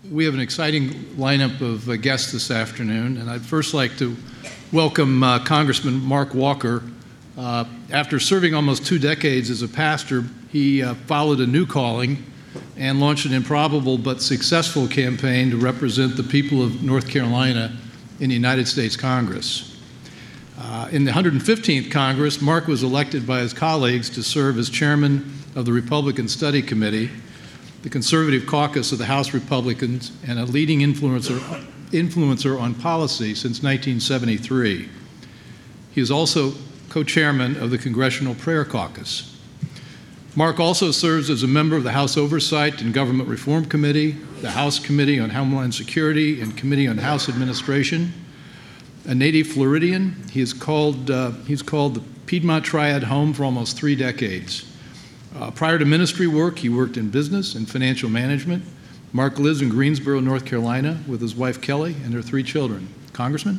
We have an exciting lineup of guests this afternoon, and I'd first like to welcome Congressman Mark Walker. After serving almost 2 decades as a pastor, he followed a new calling and launched an improbable but successful campaign to represent the people of North Carolina in the United States Congress. In the 115th Congress, Mark was elected by his colleagues to serve as chairman of the Republican Study Committee, the conservative caucus of the House Republicans, and a leading influencer on policy since 1973. He is also co-chairman of the Congressional Prayer Caucus. Mark also serves as a member of the House Oversight and Government Reform Committee, the House Committee on Homeland Security, and Committee on House Administration. A native Floridian, he's called the Piedmont Triad home for almost 3 decades. Prior to ministry work, he worked in business and financial management. Mark lives in Greensboro, North Carolina, with his wife Kelly and their 3 children. Congressman?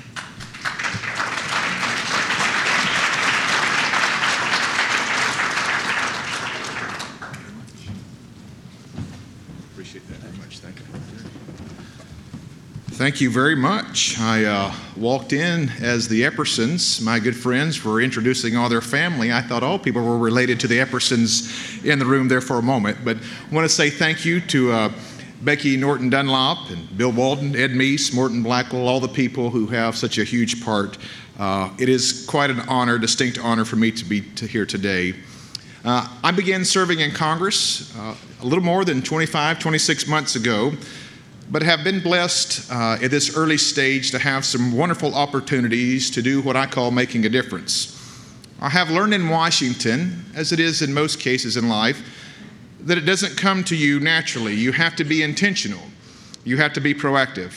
Appreciate that very much. Thank you. Thank you very much. I walked in as the Eppersons. My good friends were introducing all their family. I thought all people were related to the Eppersons in the room there for a moment. But I want to say thank you to Becky Norton Dunlop and Bill Walden, Ed Meese, Morton Blackwell, all the people who have such a huge part. It is quite an honor, distinct honor for me to be here today. I began serving in Congress a little more than 26 months ago, but have been blessed at this early stage to have some wonderful opportunities to do what I call making a difference. I have learned in Washington, as it is in most cases in life, that it doesn't come to you naturally. You have to be intentional. You have to be proactive.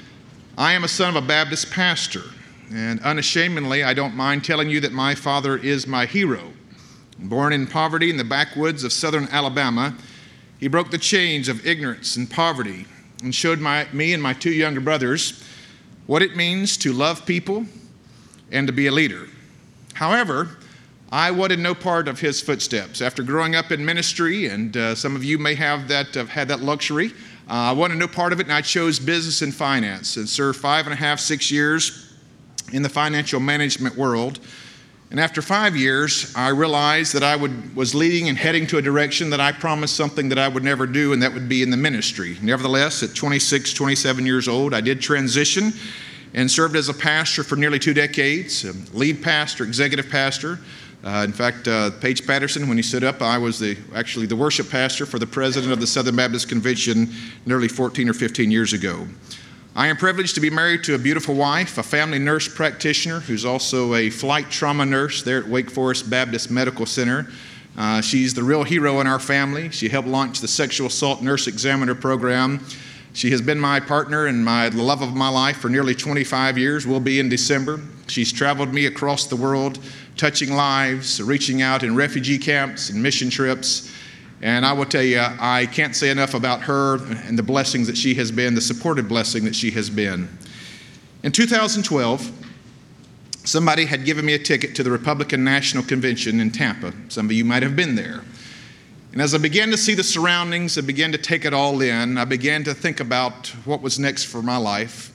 I am a son of a Baptist pastor, and unashamedly, I don't mind telling you that my father is my hero. Born in poverty in the backwoods of southern Alabama, he broke the chains of ignorance and poverty and showed me and my 2 younger brothers what it means to love people and to be a leader. However, I wanted no part of his footsteps. After growing up in ministry, and some of you may have had that luxury, I wanted no part of it, and I chose business and finance and served 5.5, 6 years in the financial management world. And after 5 years, I realized that I was leading and heading to a direction that I promised something that I would never do, and that would be in the ministry. Nevertheless, at 26, 27 years old, I did transition and served as a pastor for nearly 2 decades, lead pastor, executive pastor. In fact, Paige Patterson, when he stood up, I was actually the worship pastor for the president of the Southern Baptist Convention nearly 14 or 15 years ago. I am privileged to be married to a beautiful wife, a family nurse practitioner who's also a flight trauma nurse there at Wake Forest Baptist Medical Center. She's the real hero in our family. She helped launch the Sexual Assault Nurse Examiner program. She has been my partner and the love of my life for nearly 25 years, will be in December. She's traveled me across the world, touching lives, reaching out in refugee camps and mission trips. And I will tell you, I can't say enough about her and the blessings that she has been, the supportive blessing that she has been. In 2012, somebody had given me a ticket to the Republican National Convention in Tampa. Some of you might have been there. And as I began to see the surroundings, I began to take it all in. I began to think about what was next for my life.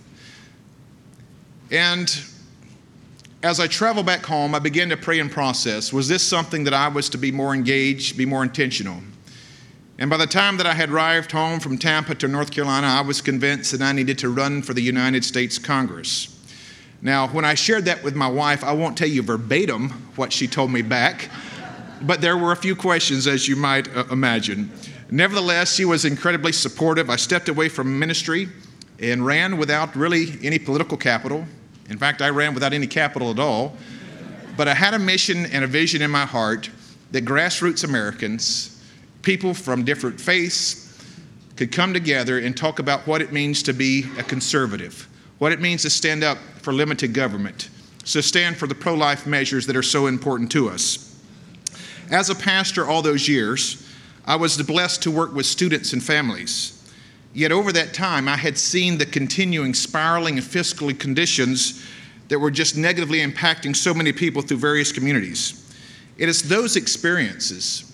And as I traveled back home, I began to pray and process. Was this something that I was to be more engaged, be more intentional? And by the time that I had arrived home from Tampa to North Carolina, I was convinced that I needed to run for the United States Congress. Now, when I shared that with my wife, I won't tell you verbatim what she told me back, but there were a few questions, as you might imagine. Nevertheless, she was incredibly supportive. I stepped away from ministry and ran without really any political capital. In fact, I ran without any capital at all. But I had a mission and a vision in my heart that grassroots Americans, people from different faiths, could come together and talk about what it means to be a conservative, what it means to stand up for limited government, to stand for the pro-life measures that are so important to us. As a pastor all those years, I was blessed to work with students and families. Yet over that time, I had seen the continuing spiraling of fiscal conditions that were just negatively impacting so many people through various communities. It is those experiences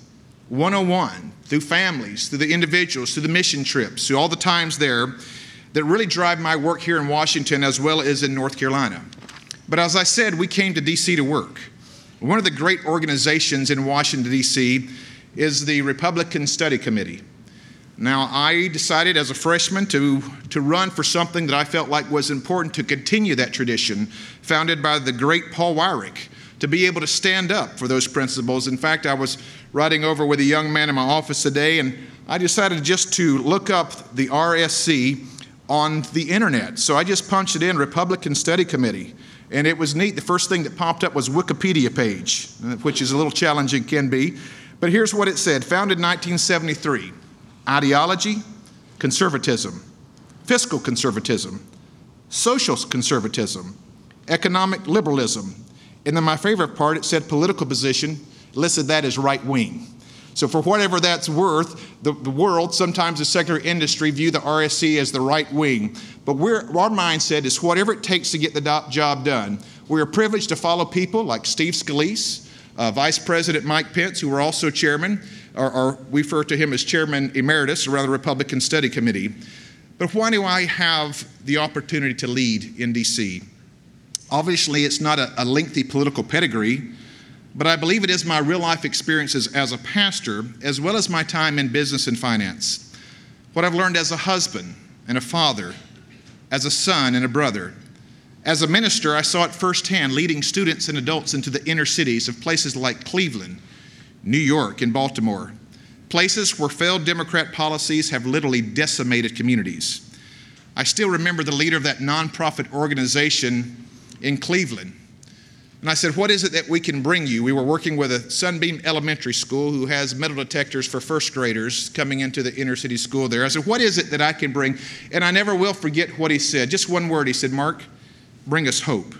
101, through families, through the individuals, through the mission trips, through all the times there that really drive my work here in Washington as well as in North Carolina. But as I said, we came to D.C. to work. One of the great organizations in Washington, D.C. is the Republican Study Committee. Now, I decided as a freshman to run for something that I felt like was important to continue that tradition, founded by the great Paul Weyrich, to be able to stand up for those principles. In fact, I was riding over with a young man in my office today, and I decided just to look up the RSC on the internet. So I just punched it in, Republican Study Committee. And it was neat. The first thing that popped up was Wikipedia page, which is a little challenging, can be. But here's what it said. Founded in 1973. Ideology, conservatism. Fiscal conservatism. Social conservatism. Economic liberalism. And then my favorite part, it said political position, listed that as right wing. So for whatever that's worth, the world, sometimes the secular industry, view the RSC as the right wing. But our mindset is whatever it takes to get the job done. We are privileged to follow people like Steve Scalise, Vice President Mike Pence, who are also chairman, or we refer to him as Chairman Emeritus around the Republican Study Committee. But why do I have the opportunity to lead in D.C.? Obviously, it's not a lengthy political pedigree, but I believe it is my real-life experiences as a pastor, as well as my time in business and finance. What I've learned as a husband and a father, as a son and a brother. As a minister, I saw it firsthand, leading students and adults into the inner cities of places like Cleveland, New York, and Baltimore, places where failed Democrat policies have literally decimated communities. I still remember the leader of that nonprofit organization in Cleveland. And I said, what is it that we can bring you? We were working with a Sunbeam Elementary School who has metal detectors for first graders coming into the inner city school there. I said, what is it that I can bring? And I never will forget what he said. Just one word. He said, Mark, bring us hope.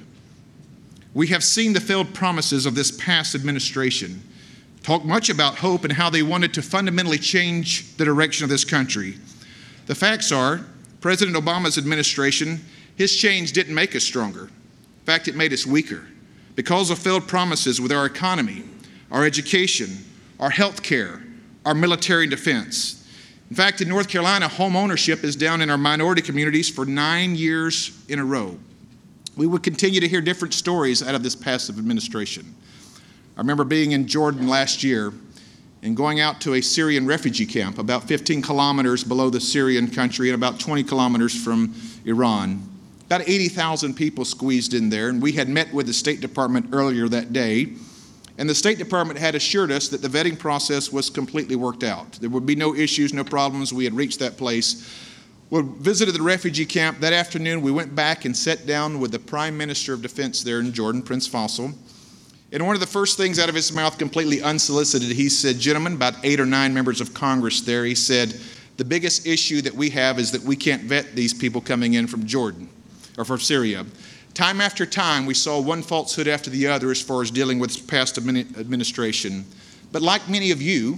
We have seen the failed promises of this past administration talk much about hope and how they wanted to fundamentally change the direction of this country. The facts are, President Obama's administration, his change didn't make us stronger. In fact, it made us weaker. Because of failed promises with our economy, our education, our health care, our military and defense. In fact, in North Carolina, home ownership is down in our minority communities for 9 years in a row. We would continue to hear different stories out of this past administration. I remember being in Jordan last year and going out to a Syrian refugee camp about 15 kilometers below the Syrian country and about 20 kilometers from Iran. About 80,000 people squeezed in there, and we had met with the State Department earlier that day, and the State Department had assured us that the vetting process was completely worked out. There would be no issues, no problems. We had reached that place. We visited the refugee camp. That afternoon, we went back and sat down with the Prime Minister of Defense there in Jordan, Prince Faisal. And one of the first things out of his mouth, completely unsolicited, he said, gentlemen, about 8 or 9 members of Congress there, he said, the biggest issue that we have is that we can't vet these people coming in from Jordan or from Syria. Time after time, we saw one falsehood after the other as far as dealing with past administration. But like many of you,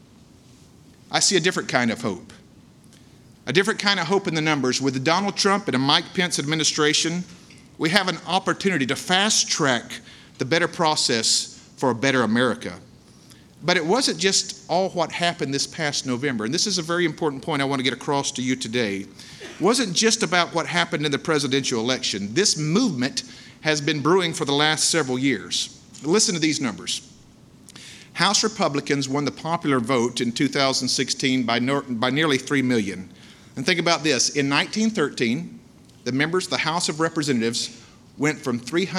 I see a different kind of hope. A different kind of hope in the numbers. With the Donald Trump and a Mike Pence administration, we have an opportunity to fast track the better process for a better America. But it wasn't just all what happened this past November, and this is a very important point I want to get across to you today. It wasn't just about what happened in the presidential election. This movement has been brewing for the last several years. Listen to these numbers. House Republicans won the popular vote in 2016 by nearly 3 million. And think about this. In 1913, the members of the House of Representatives went from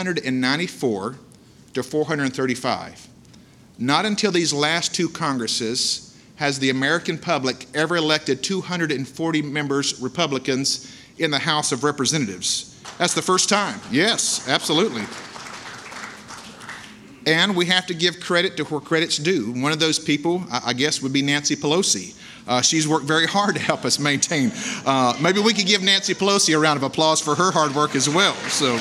394 to 435. Not until these last 2 Congresses has the American public ever elected 240 members, Republicans, in the House of Representatives. That's the first time. Yes, absolutely. And we have to give credit to where credit's due. One of those people, I guess, would be Nancy Pelosi. She's worked very hard to help us maintain. Maybe we could give Nancy Pelosi a round of applause for her hard work as well.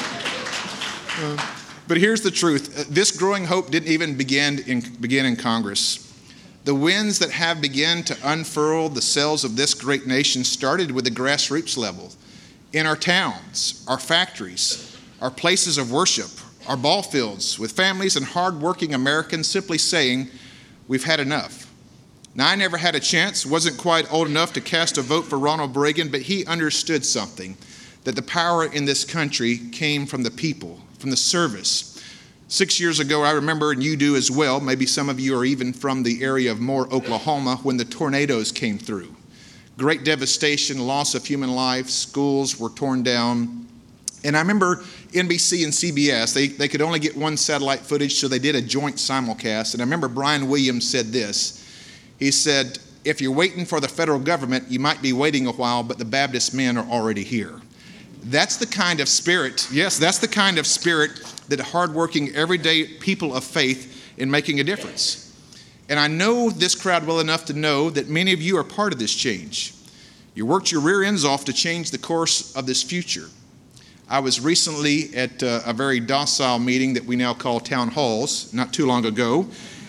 But here's the truth. This growing hope didn't even begin in Congress. The winds that have begun to unfurl the sails of this great nation started with the grassroots level. In our towns, our factories, our places of worship, our ball fields, with families and hardworking Americans simply saying, we've had enough. Now, I never had a chance, wasn't quite old enough to cast a vote for Ronald Reagan, but he understood something, that the power in this country came from the people, from the service. 6 years ago, I remember, and you do as well, maybe some of you are even from the area of Moore, Oklahoma, when the tornadoes came through. Great devastation, loss of human life, schools were torn down. And I remember NBC and CBS, they could only get one satellite footage, so they did a joint simulcast. And I remember Brian Williams said this. He said, if you're waiting for the federal government, you might be waiting a while, but the Baptist men are already here. That's the kind of spirit, yes, that's the kind of spirit that hardworking, everyday people of faith in making a difference. And I know this crowd well enough to know that many of you are part of this change. You worked your rear ends off to change the course of this future. I was recently at a very docile meeting that we now call town halls, not too long ago.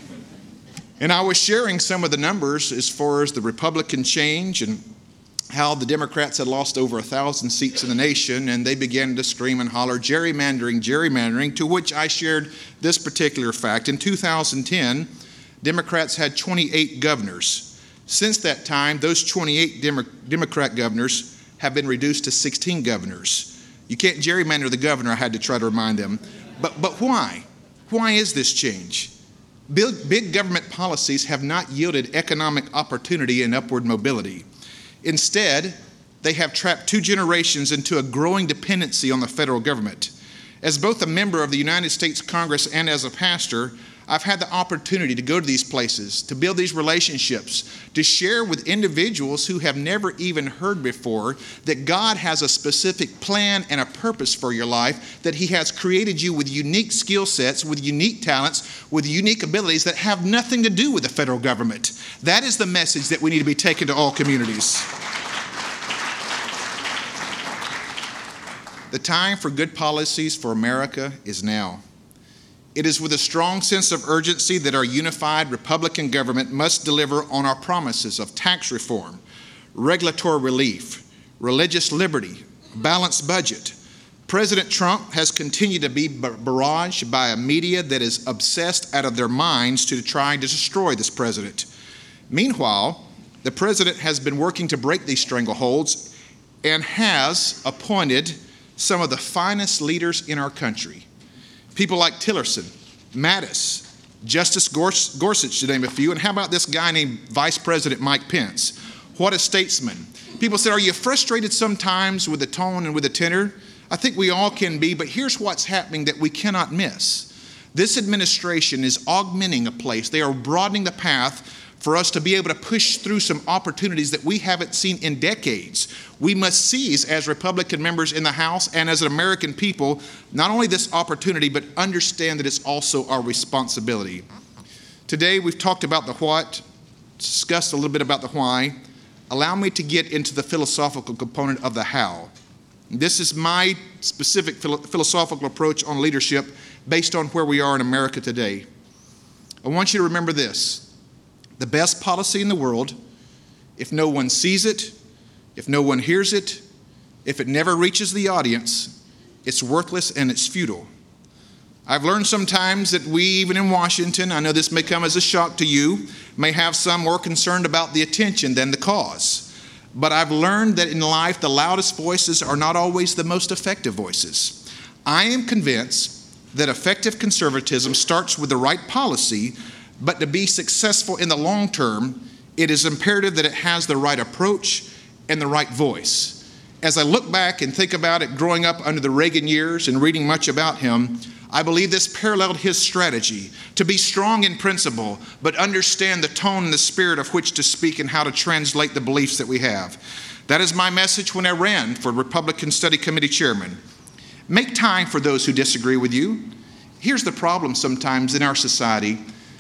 And I was sharing some of the numbers as far as the Republican change and how the Democrats had lost over 1,000 seats in the nation, and they began to scream and holler, gerrymandering, gerrymandering, to which I shared this particular fact. In 2010, Democrats had 28 governors. Since that time, those 28 Democrat governors have been reduced to 16 governors. You can't gerrymander the governor, I had to try to remind them. But why? Why is this change? Big government policies have not yielded economic opportunity and upward mobility. Instead, they have trapped 2 generations into a growing dependency on the federal government. As both a member of the United States Congress and as a pastor, I've had the opportunity to go to these places, to build these relationships, to share with individuals who have never even heard before that God has a specific plan and a purpose for your life, that He has created you with unique skill sets, with unique talents, with unique abilities that have nothing to do with the federal government. That is the message that we need to be taking to all communities. The time for good policies for America is now. It is with a strong sense of urgency that our unified Republican government must deliver on our promises of tax reform, regulatory relief, religious liberty, balanced budget. President Trump has continued to be barraged by a media that is obsessed out of their minds to try to destroy this president. Meanwhile, the president has been working to break these strangleholds and has appointed some of the finest leaders in our country. People like Tillerson, Mattis, Justice Gorsuch, to name a few. And how about this guy named Vice President Mike Pence? What a statesman. People say, are you frustrated sometimes with the tone and with the tenor? I think we all can be, but here's what's happening that we cannot miss. This administration is augmenting a place. They are broadening the path for us to be able to push through some opportunities that we haven't seen in decades. We must seize, as Republican members in the House and as an American people, not only this opportunity, but understand that it's also our responsibility. Today, we've talked about the what, discussed a little bit about the why. Allow me to get into the philosophical component of the how. This is my specific philosophical approach on leadership based on where we are in America today. I want you to remember this. The best policy in the world, if no one sees it, if no one hears it, if it never reaches the audience, it's worthless and it's futile. I've learned sometimes that we, even in Washington, I know this may come as a shock to you, may have some more concerned about the attention than the cause. But I've learned that in life, the loudest voices are not always the most effective voices. I am convinced that effective conservatism starts with the right policy, but to be successful in the long term, it is imperative that it has the right approach and the right voice. As I look back and think about it growing up under the Reagan years and reading much about him, I believe this paralleled his strategy to be strong in principle, but understand the tone and the spirit of which to speak and how to translate the beliefs that we have. That is my message when I ran for Republican Study Committee chairman. Make time for those who disagree with you. Here's the problem sometimes in our society.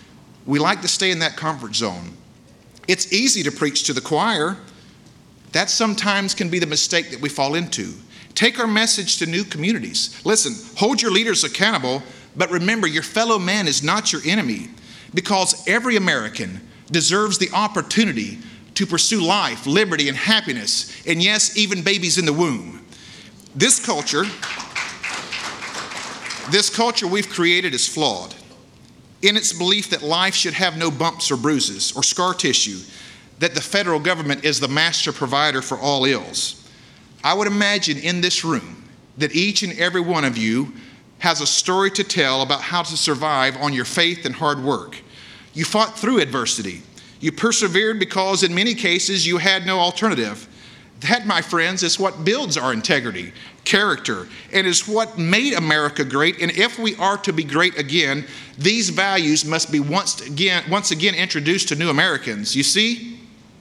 We like to stay in that comfort zone. It's easy to preach to the choir. That sometimes can be the mistake that we fall into. Take our message to new communities. Listen, hold your leaders accountable, but remember your fellow man is not your enemy, because every American deserves the opportunity to pursue life, liberty, and happiness, and yes, even babies in the womb. This culture we've created is flawed. in its belief that life should have no bumps or bruises or scar tissue, that the federal government is the master provider for all ills. I would imagine in this room that each and every one of you has a story to tell about how to survive on your faith and hard work. You fought through adversity. You persevered because in many cases you had no alternative. That, my friends, is what builds our integrity, character, and is what made America great. And if we are to be great again, these values must be once again introduced to new Americans. You see,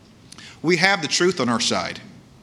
we have the truth on our side.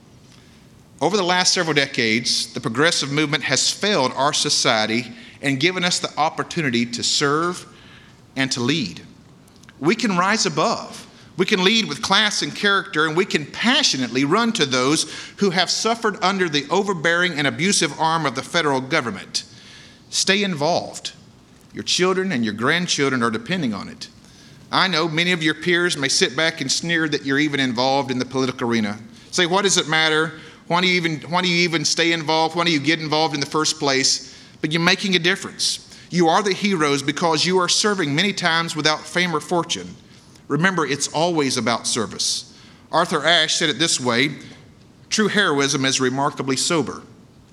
Over the last several decades, the progressive movement has failed our society and given us the opportunity to serve and to lead. We can rise above. We can lead with class and character, and we can passionately run to those who have suffered under the overbearing and abusive arm of the federal government. Stay involved. Your children and your grandchildren are depending on it. I know many of your peers may sit back and sneer that you're even involved in the political arena. Say, what does it matter? Why do you even stay involved? Why do you get involved in the first place? But you're making a difference. You are the heroes because you are serving many times without fame or fortune. Remember, it's always about service. Arthur Ashe said it this way: true heroism is remarkably sober,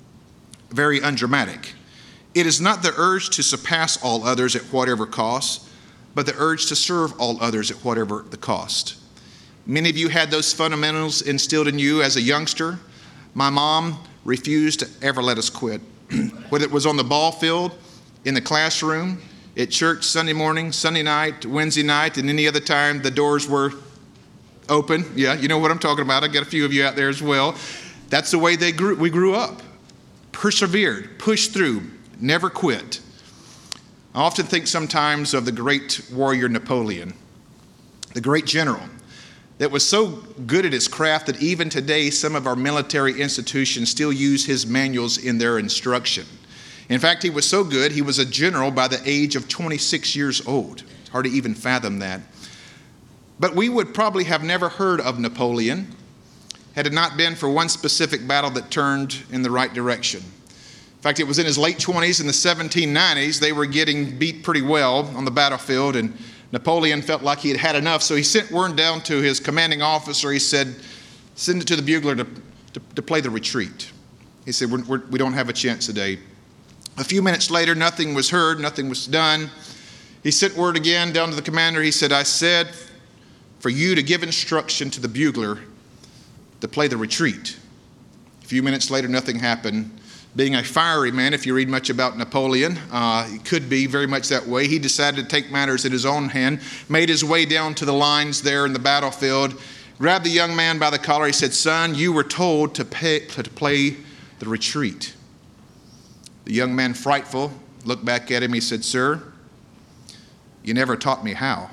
very undramatic. It is not the urge to surpass all others at whatever cost, but the urge to serve all others at whatever the cost. Many of you had those fundamentals instilled in you as a youngster. My mom refused to ever let us quit. Whether it was on the ball field, in the classroom, at church Sunday morning, Sunday night, Wednesday night, and any other time the doors were open. Yeah, you know what I'm talking about. I got a few of you out there as well. That's the way we grew up. Persevered, pushed through, never quit. I often think sometimes of the great warrior Napoleon, the great general that was so good at his craft that even today some of our military institutions still use his manuals in their instruction. In fact, he was so good, he was a general by the age of 26 years old. It's hard to even fathom that. But we would probably have never heard of Napoleon had it not been for one specific battle that turned in the right direction. In fact, it was in his late 20s in the 1790s. They were getting beat pretty well on the battlefield, and Napoleon felt like he had had enough, so he sent word down to his commanding officer. He said, send it to the bugler to play the retreat. He said, we don't have a chance today. A few minutes later, nothing was heard, nothing was done. He sent word again down to the commander. He said, I said for you to give instruction to the bugler to play the retreat. A few minutes later, nothing happened. Being a fiery man, if you read much about Napoleon, he could be very much that way. He decided to take matters in his own hand, made his way down to the lines there in the battlefield, grabbed the young man by the collar. He said, son, you were told to play the retreat. The young man, frightful, looked back at him. He said, sir, you never taught me how.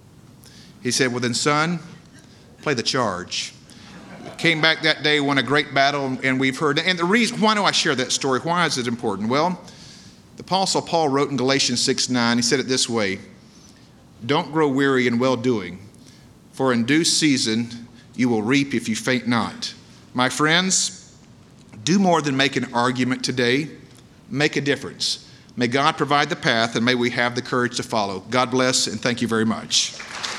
He said, well then, son, play the charge. Came back that day, won a great battle, and we've heard. And the reason, why do I share that story? Why is it important? Well, the Apostle Paul wrote in Galatians 6:9, he said it this way: don't grow weary in well-doing, for in due season you will reap if you faint not. My friends, do more than make an argument today. Make a difference. May God provide the path, and may we have the courage to follow. God bless, and thank you very much.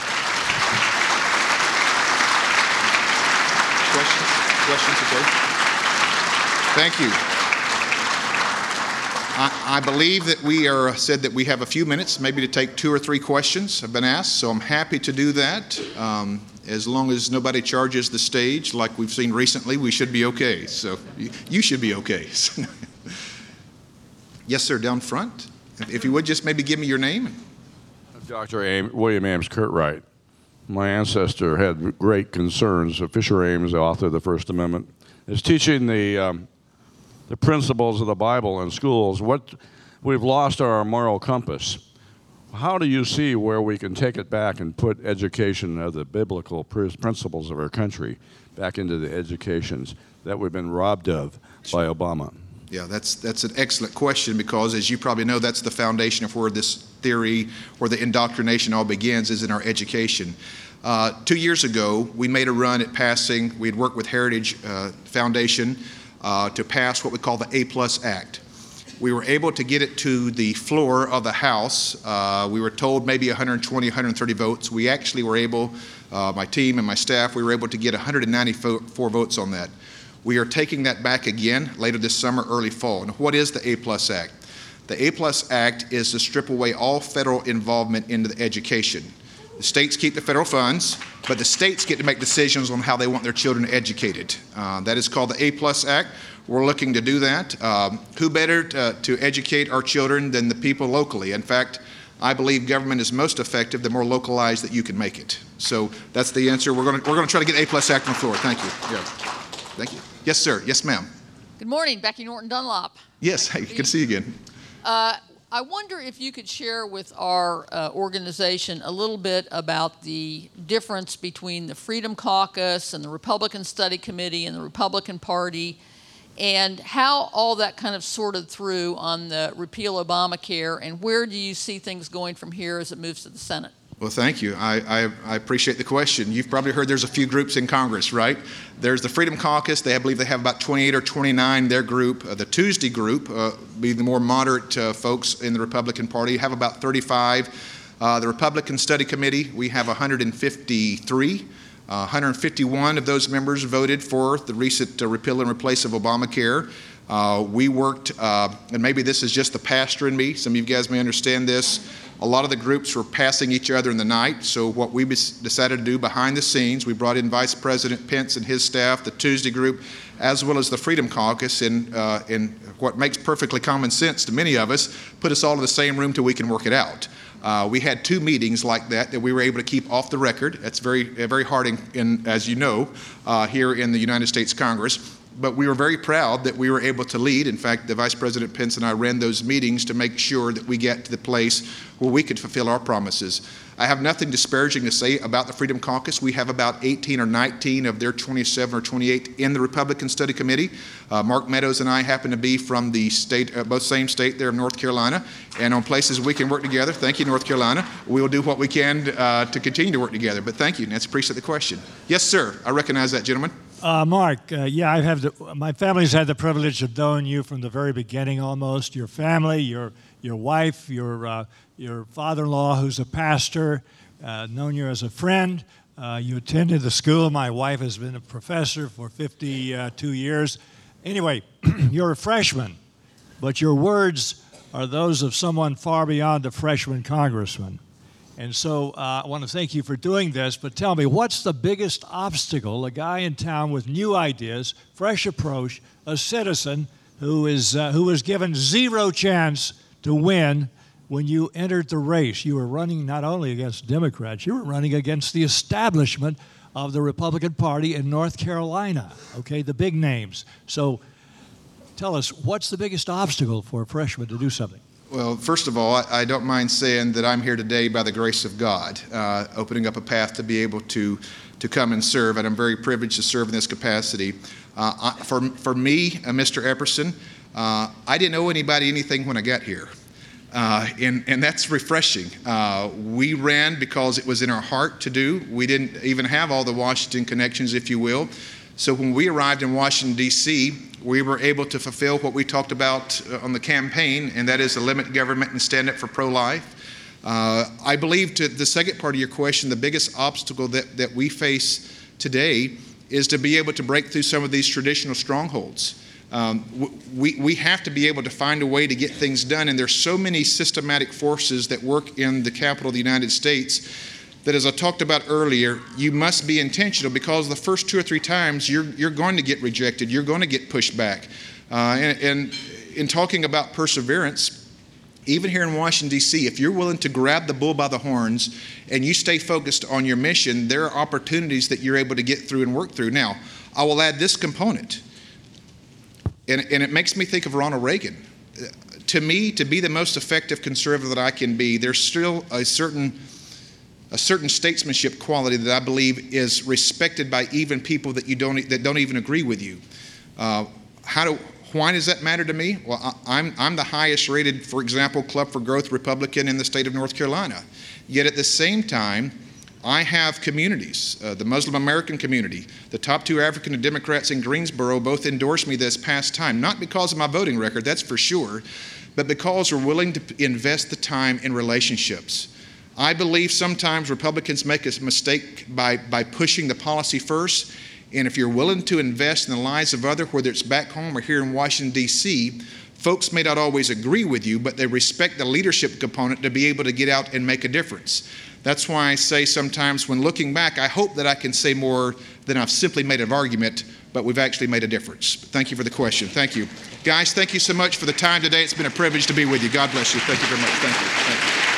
Questions? Okay. Thank you. I believe that we are said that we have a few minutes, maybe to take 2 or 3 questions have been asked, so I'm happy to do that. As long as nobody charges the stage like we've seen recently, we should be okay. So you should be okay. Yes, sir, down front. If you would just maybe give me your name. Dr. William Ames Curtright. My ancestor had great concerns. Fisher Ames, the author of the First Amendment, is teaching the principles of the Bible in schools. We've lost our moral compass. How do you see where we can take it back and put education of the biblical principles of our country back into the educations that we've been robbed of by Obama? Yeah, that's an excellent question, because as you probably know, that's the foundation of where this theory or the indoctrination all begins, is in our education. 2 years ago, we made a run at passing. We had worked with Heritage Foundation to pass what we call the A+ Act. We were able to get it to the floor of the House. We were told maybe 120, 130 votes. We actually were able, my team and my staff, we were able to get 194 votes on that. We are taking that back again later this summer, early fall. And what is the A+ Act? The A+ Act is to strip away all federal involvement into the education. The states keep the federal funds, but the states get to make decisions on how they want their children educated. That is called the A+ Act. We're looking to do that. Who better to educate our children than the people locally? In fact, I believe government is most effective the more localized that you can make it. So that's the answer. We're going to try to get A+ Act on the floor. Thank you. Yeah. Thank you. Yes, sir. Yes, ma'am. Good morning, Becky Norton Dunlop. Yes. Hey, good to see you again. I wonder if you could share with our organization a little bit about the difference between the Freedom Caucus and the Republican Study Committee and the Republican Party, and how all that kind of sorted through on the repeal Obamacare, and where do you see things going from here as it moves to the Senate? Well, thank you. I appreciate the question. You've probably heard there's a few groups in Congress, right? There's the Freedom Caucus. I believe they have about 28 or 29, their group. The Tuesday group, be the more moderate folks in the Republican Party, have about 35. The Republican Study Committee, we have 153. 151 of those members voted for the recent repeal and replace of Obamacare. We worked, and maybe this is just the pastor in me, some of you guys may understand this, a lot of the groups were passing each other in the night, so what we decided to do behind the scenes, we brought in Vice President Pence and his staff, the Tuesday group, as well as the Freedom Caucus, in what makes perfectly common sense to many of us, put us all in the same room till we can work it out. We had 2 meetings like that we were able to keep off the record. That's very hard, as you know, here in the United States Congress. But we were very proud that we were able to lead. In fact, the Vice President Pence and I ran those meetings to make sure that we get to the place where we could fulfill our promises. I have nothing disparaging to say about the Freedom Caucus. We have about 18 or 19 of their 27 or 28 in the Republican Study Committee. Mark Meadows and I happen to be from the state, both same state there of North Carolina, and on places we can work together. Thank you, North Carolina. We will do what we can to continue to work together. But thank you, Nancy. Appreciate the question. Yes, sir. I recognize that gentleman. Mark, my family's had the privilege of knowing you from the very beginning almost. Your family, your wife, your father-in-law who's a pastor, known you as a friend. You attended the school. My wife has been a professor for 52 years. Anyway, you're a freshman, but your words are those of someone far beyond a freshman congressman. And so I want to thank you for doing this, but tell me, what's the biggest obstacle a guy in town with new ideas, fresh approach, a citizen who was given zero chance to win when you entered the race? You were running not only against Democrats, you were running against the establishment of the Republican Party in North Carolina, okay, the big names. So tell us, what's the biggest obstacle for a freshman to do something? Well, first of all, I don't mind saying that I'm here today by the grace of God, opening up a path to be able to come and serve, and I'm very privileged to serve in this capacity. For me, Mr. Epperson, I didn't owe anybody anything when I got here, and that's refreshing. We ran because it was in our heart to do. We didn't even have all the Washington connections, if you will. So when we arrived in Washington, D.C., we were able to fulfill what we talked about on the campaign, and that is to limit government and stand up for pro-life. I believe, to the second part of your question, the biggest obstacle that we face today is to be able to break through some of these traditional strongholds. We have to be able to find a way to get things done, and there's so many systematic forces that work in the capital of the United States that, as I talked about earlier, you must be intentional, because the first 2 or 3 times you're going to get rejected, you're going to get pushed back. And in talking about perseverance, even here in Washington, D.C., if you're willing to grab the bull by the horns and you stay focused on your mission, there are opportunities that you're able to get through and work through. Now, I will add this component, and it makes me think of Ronald Reagan. To me, to be the most effective conservative that I can be, there's still a certain statesmanship quality that I believe is respected by even people that don't even agree with you. Why does that matter to me? Well, I'm the highest rated, for example, Club for Growth Republican in the state of North Carolina. Yet at the same time, I have communities, the Muslim American community, the top 2 African Democrats in Greensboro both endorsed me this past time, not because of my voting record, that's for sure, but because we're willing to invest the time in relationships. I believe sometimes Republicans make a mistake by pushing the policy first, and if you're willing to invest in the lives of others, whether it's back home or here in Washington, D.C., folks may not always agree with you, but they respect the leadership component to be able to get out and make a difference. That's why I say sometimes when looking back, I hope that I can say more than I've simply made an argument, but we've actually made a difference. Thank you for the question. Thank you. Guys, thank you so much for the time today. It's been a privilege to be with you. God bless you. Thank you very much. Thank you. Thank you.